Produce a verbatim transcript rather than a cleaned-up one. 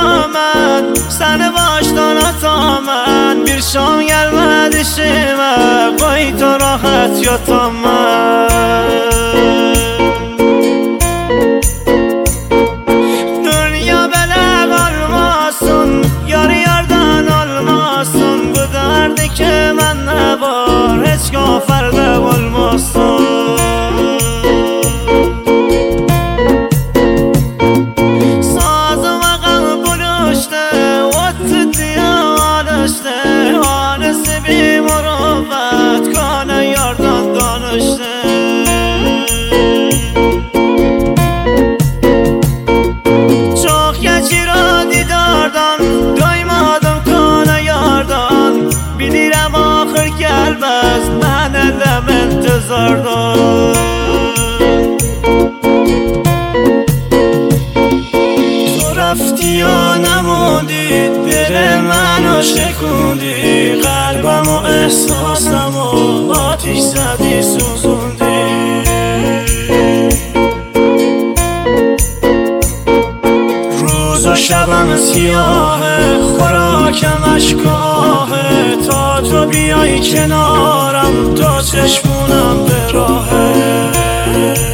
kıyamet, seni baştan ataman. Bir şam gelmedi işime, koy to rahat yataman. Dünya belə qalmasın, yar yardan olmasın. Bu derdi ki məndə var, heç qafərdə olmasın. Hanesi bir muruvvet, kanı yardan danıştı. Çok geçir o didardan, doymadım kanı yardan. Bilirəm axır gəlməz, mən ələm intizardan. تو رفتی یا نموندی، دل منو شکوندی. قلبم و احساسم و آتیش زدی سوزوندی. روز و شبم سیاهه، خوراکم اشکاهه. تا تو بیای کنارم، تا چشمونم به راهه.